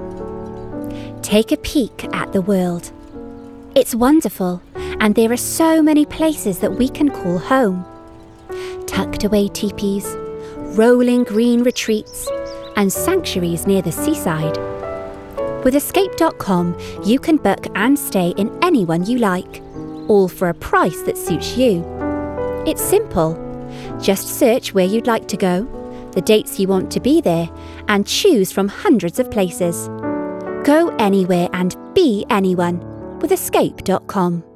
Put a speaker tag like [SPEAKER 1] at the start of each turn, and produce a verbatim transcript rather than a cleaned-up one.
[SPEAKER 1] Take a peek at the world. It's wonderful, and there are so many places that we can call home. Tucked away teepees, rolling green retreats, and sanctuaries near the seaside. With escape dot com, you can book and stay in any one you like, all for a price that suits you. It's simple. Just search where you'd like to go, the dates you want to be there, and choose from hundreds of places. Go anywhere and be anyone with escape dot com.